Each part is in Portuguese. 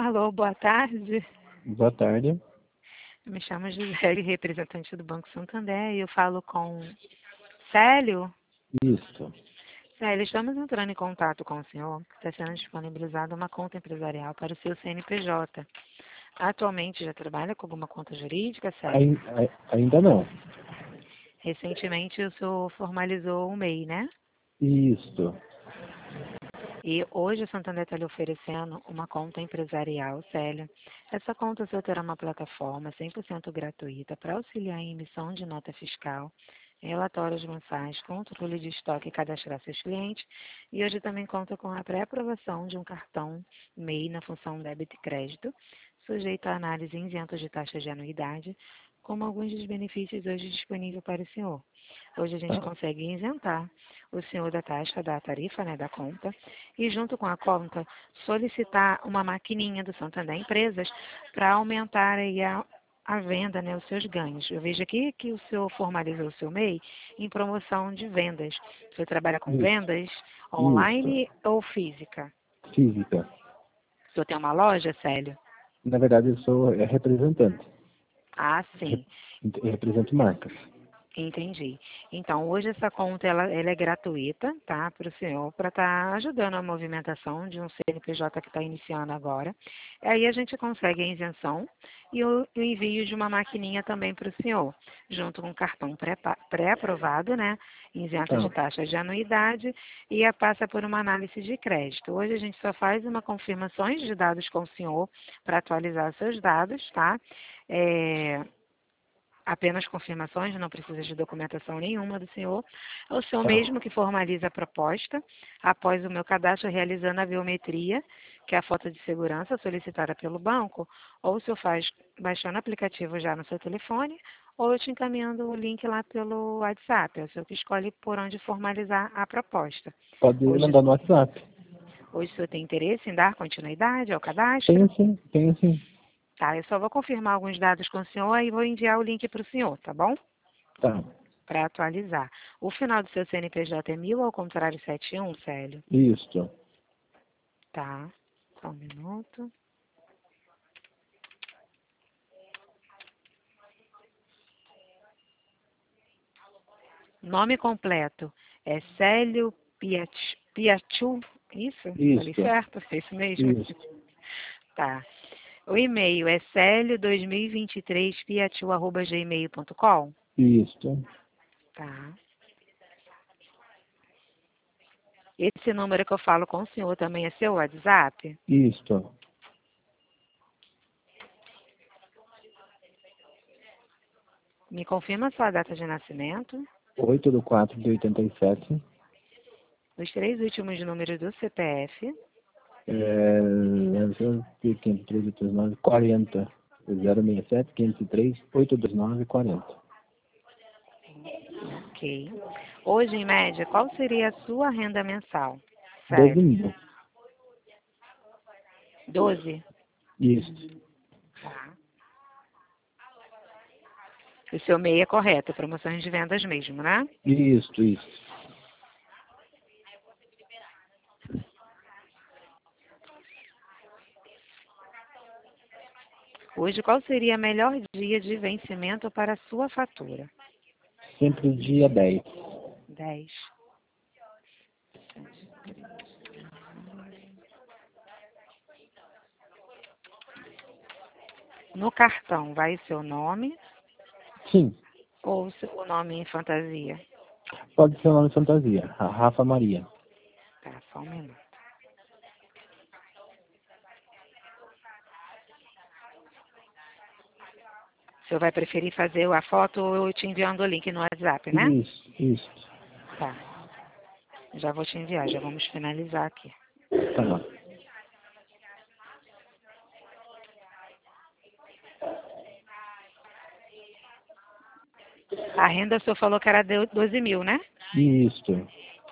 Alô, boa tarde. Boa tarde. Me chamo Gisele, representante do Banco Santander, e eu falo com Célio. Isso. Célio, estamos entrando em contato com o senhor, que está sendo disponibilizada uma conta empresarial para o seu CNPJ. Atualmente já trabalha com alguma conta jurídica, Célio? Ainda não. Recentemente o senhor formalizou o MEI, né? Isso. E hoje o Santander está lhe oferecendo uma conta empresarial, Célio. Essa conta o senhor terá uma plataforma 100% gratuita para auxiliar em emissão de nota fiscal, relatórios mensais, controle de estoque e cadastrar seus clientes. E hoje também conta com a pré-aprovação de um cartão MEI na função débito e crédito, sujeito a análise isento de taxas de anuidade, como alguns dos benefícios hoje disponíveis para o senhor. Hoje a gente consegue isentar o senhor da taxa, da tarifa, né, da conta, e junto com a conta solicitar uma maquininha do Santander Empresas para aumentar aí a venda, né, os seus ganhos. Eu vejo aqui que o senhor formalizou o seu MEI em promoção de vendas. O senhor trabalha com Isso. vendas Isso. online ou física? Física. O senhor tem uma loja, Célio? Na verdade, eu sou representante. Ah, sim. Eu represento marcas. Entendi. Então, hoje essa conta ela é gratuita, tá, para o senhor, para estar ajudando a movimentação de um CNPJ que está iniciando agora. Aí a gente consegue a isenção e o envio de uma maquininha também para o senhor, junto com um cartão pré-aprovado, né, isento de Tá. taxas de anuidade e passa por uma análise de crédito. Hoje a gente só faz uma confirmação de dados com o senhor para atualizar seus dados, tá? Apenas confirmações, não precisa de documentação nenhuma do senhor. É o senhor Tá. mesmo que formaliza a proposta, após o meu cadastro realizando a biometria, que é a foto de segurança solicitada pelo banco, ou o senhor faz baixando o aplicativo já no seu telefone, ou eu te encaminhando o link lá pelo WhatsApp. É o senhor que escolhe por onde formalizar a proposta. Pode Hoje, mandar no WhatsApp. hoje o senhor tem interesse em dar continuidade ao cadastro? Tenho sim, tenho sim. Tá, eu só vou confirmar alguns dados com o senhor e vou enviar o link para o senhor, tá bom? Tá. Para atualizar. O final do seu CNPJ é 1000 ou ao contrário 71, Célio? Isso. Tá. Só um minuto. Nome completo é Célio Piachu, isso? Falei Isso. certo? É isso mesmo? Isso. Tá. O e-mail é celio2023piachu@gmail.com? Isso. Tá. Esse número que eu falo com o senhor também é seu WhatsApp? Isso. Me confirma a sua data de nascimento, 8/4/87. os 3 últimos números do CPF. 503, 40. 067, 503, 829, 40. Ok. Hoje, em média, qual seria a sua renda mensal? 12 Sério. mil. 12? Isso. Tá. O seu MEI é correto, promoções de vendas mesmo, né? Isso, isso. Hoje, qual seria o melhor dia de vencimento para a sua fatura? Sempre dia 10. 10. No cartão, vai o seu nome Sim. ou o nome em fantasia? Pode ser o nome de fantasia. A Rafa Maria. Tá, só um minuto. O senhor vai preferir fazer a foto ou eu te enviando o link no WhatsApp, né? Isso, isso. Tá. Já vou te enviar, já vamos finalizar aqui. Tá bom. A renda o senhor falou que era 12 mil, né? Isso.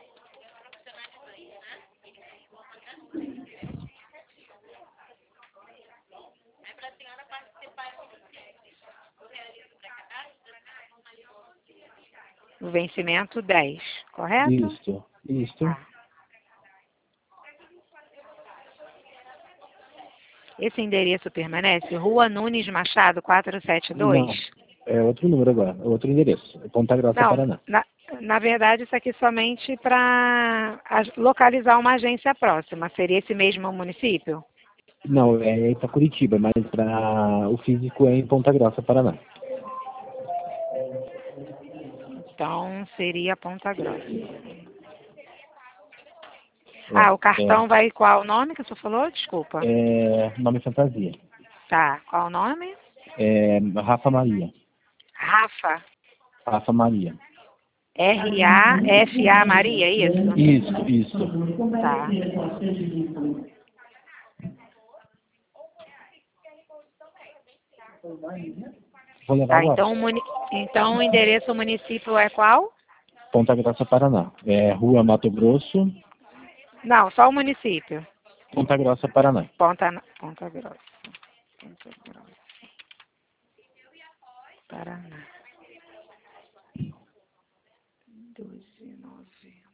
O vencimento 10, correto? Isso. Isso. Tá. Esse endereço permanece? Rua Nunes Machado, 472? Não, é outro número agora, é outro endereço. É Ponta Grossa, Não, Paraná. na verdade, isso aqui é somente para localizar uma agência próxima. Seria esse mesmo município? Não, é Itacuritiba, mas o físico é em Ponta Grossa, Paraná. Então, seria Ponta Grossa. O É, cartão vai qual o nome que você falou? Desculpa. nome fantasia. Tá, qual o nome? Rafa Maria. Rafa. Rafa Maria. R-A-F-A Maria, é isso? Isso. Tá. Vou levar Tá, agora. então o endereço do município é qual? Ponta Grossa, Paraná. Rua Mato Grosso, Não, só o município. Ponta Grossa, Paraná. Ponta Grossa. Ponta Grossa. Paraná. 12,90.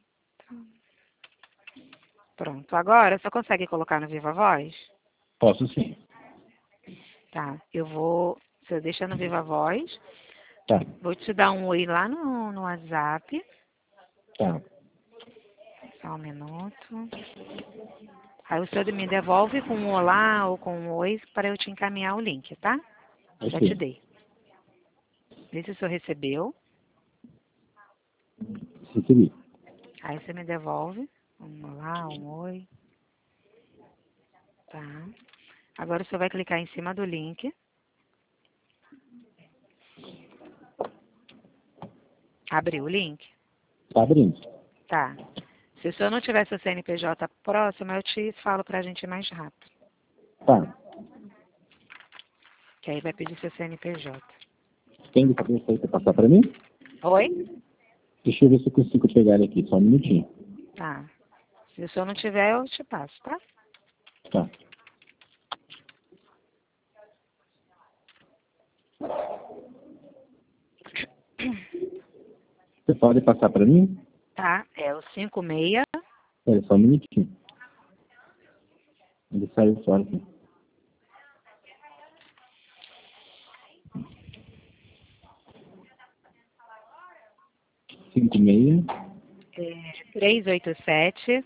Pronto, agora você consegue colocar no Viva Voz? Posso sim. Tá, você deixa no Viva Voz, Tá. vou te dar um oi lá no WhatsApp, Tá. só um minuto. Aí o senhor me devolve com um olá ou com um oi para eu te encaminhar o link, tá? Já te Ok. dei. Vê se o senhor recebeu. Recebi. Aí você me devolve um olá, um oi. Tá. Agora o senhor vai clicar em cima do link. Abriu o link? Tá abrindo. Tá. Se o senhor não tiver seu CNPJ próximo, eu te falo pra gente ir mais rápido. Tá. Que aí vai pedir seu CNPJ. Tem de cabeça aí pra passar pra mim? Oi? Deixa eu ver se eu consigo pegar ele aqui, só um minutinho. Tá. Se o senhor não tiver, eu te passo, tá? Tá. Você pode passar pra mim? Tá. É o 56. Espera só um minutinho. Ele saiu fora aqui. 56 387.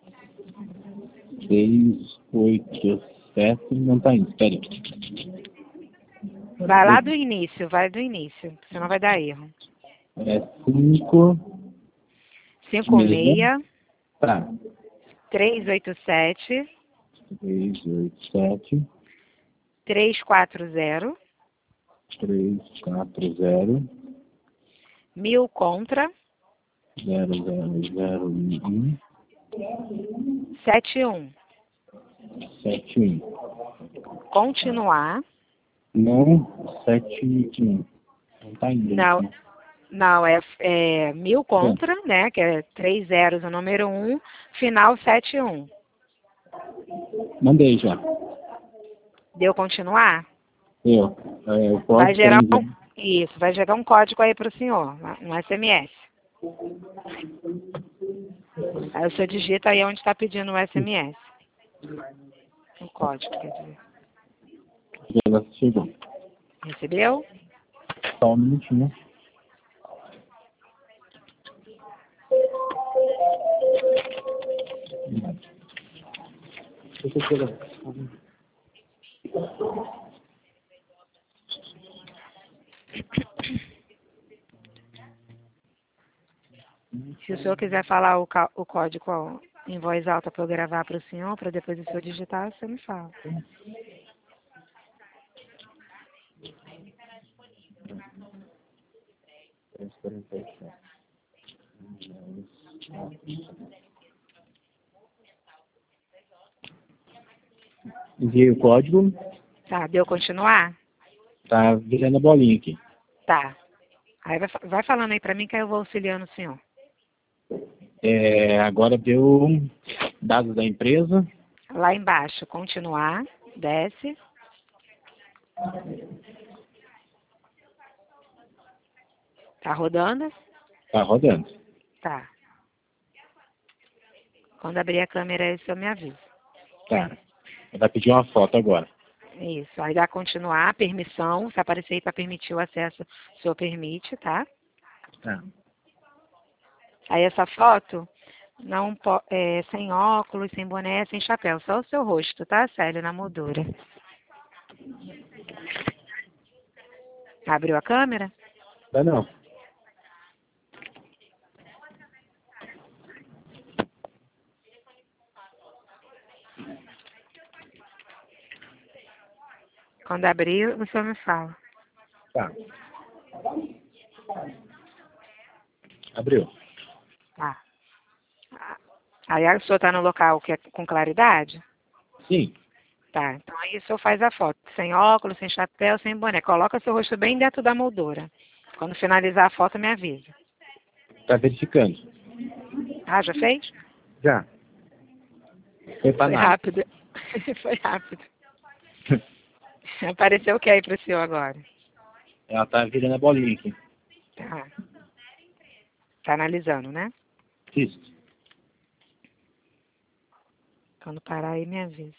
387. Não tá indo, espere. Vai lá do início, vai do início. Senão vai dar erro. 5. 56. Tá. 387. 387. 340. 340. 1000 contra. 0001. 71. 71. Continuar. Não, 71. Não tá indo. Não, Né? não, é 1000 contra, né? Que é 3 zeros o número 1, final 71. Mandei já. Deu continuar? Eu. Eu posso Vai gerar enviar. isso, vai chegar um código aí para o senhor, um SMS. Aí o senhor digita aí onde está pedindo o SMS. O código, quer dizer. Já chegou. Recebeu? Só um minutinho. Deixa eu pegar. Se o senhor quiser falar o código em voz alta para eu gravar para o senhor, para depois o senhor digitar, você me fala. Enviei o código. Tá, deu continuar? Tá virando a bolinha aqui. Tá. Aí vai falando aí para mim que aí eu vou auxiliando o senhor. Agora deu dados da empresa. Lá embaixo, continuar, desce. Tá rodando? Tá rodando. Tá. Quando abrir a câmera aí, o senhor me avisa. Tá. Vai pedir uma foto agora. Isso. Aí dá continuar, permissão. Se aparecer aí para permitir o acesso, o senhor permite, tá? Tá. Aí essa foto, não sem óculos, sem boné, sem chapéu. Só o seu rosto, tá, Célio, na moldura. Abriu a câmera? Não. Quando abrir, o senhor me fala. Tá. Abriu. Tá. Aí o senhor está no local que é com claridade? Sim. Tá. Então aí o senhor faz a foto. Sem óculos, sem chapéu, sem boné. Coloca seu rosto bem dentro da moldura. Quando finalizar a foto, me avisa. Tá verificando. Ah, já fez? Já. Foi pra Foi análise. rápido. Foi rápido. Apareceu o que aí para o senhor agora? Ela tá virando a bolinha aqui. Tá. Tá analisando, né? Isso. Quando parar aí, me avisa.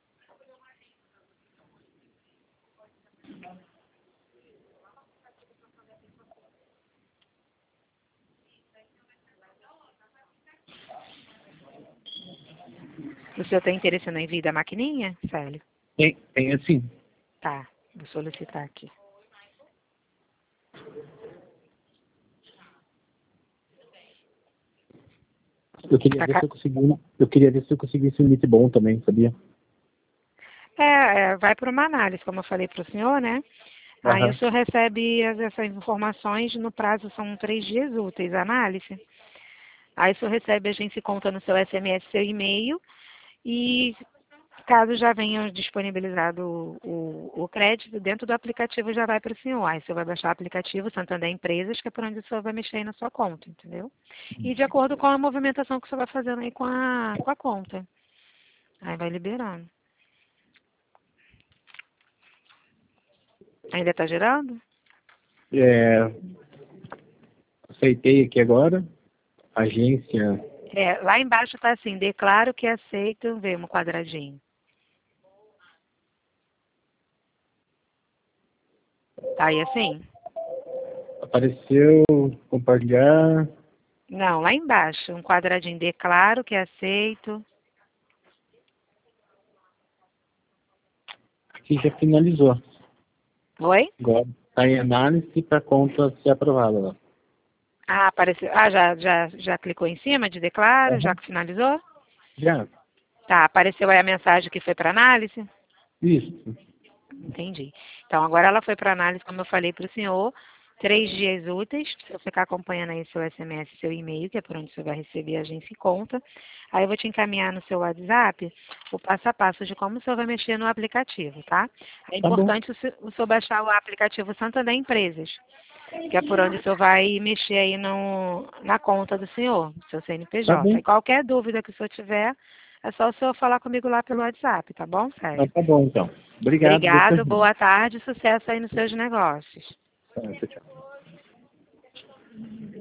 O senhor tem interesse no envio da maquininha, Célio? Tem assim. Tá. Vou solicitar aqui. Eu queria ver se eu conseguisse um limite bom também, sabia? Vai para uma análise, como eu falei para o senhor, né? Aí o senhor recebe essas informações no prazo, são 3 dias úteis, a análise. Aí o senhor recebe, a gente conta no seu SMS, seu e-mail, e caso já venha disponibilizado o crédito, dentro do aplicativo já vai para o senhor. Aí o senhor vai baixar o aplicativo Santander Empresas, que é por onde o senhor vai mexer aí na sua conta, entendeu? E de acordo com a movimentação que o senhor vai fazendo aí com a conta. Aí vai liberando. Ainda está girando? Aceitei aqui agora. Agência. Lá embaixo está assim, declaro que aceito, vê um quadradinho. Tá aí assim? Apareceu compartilhar. Não, lá embaixo, um quadradinho, declaro que aceito. Aqui já finalizou. Oi? Agora está em análise para conta ser aprovada lá. Ah, apareceu. Ah, já clicou em cima de declaro, já que finalizou? Já. Tá, apareceu aí a mensagem que foi para análise? Isso. Entendi. Então, agora ela foi para análise, como eu falei para o senhor, 3 dias úteis, se eu ficar acompanhando aí seu SMS, seu e-mail, que é por onde você vai receber a agência e conta. Aí eu vou te encaminhar no seu WhatsApp o passo a passo de como o senhor vai mexer no aplicativo, tá? É importante o senhor baixar o aplicativo Santander Empresas, que é por onde o senhor vai mexer aí na conta do senhor, seu Tá CNPJ. bom. E qualquer dúvida que o senhor tiver, é só o senhor falar comigo lá pelo WhatsApp, tá bom, Sérgio? Tá bom, então. Obrigado. Obrigado, boa tarde, sucesso aí nos seus negócios. Tchau, tchau.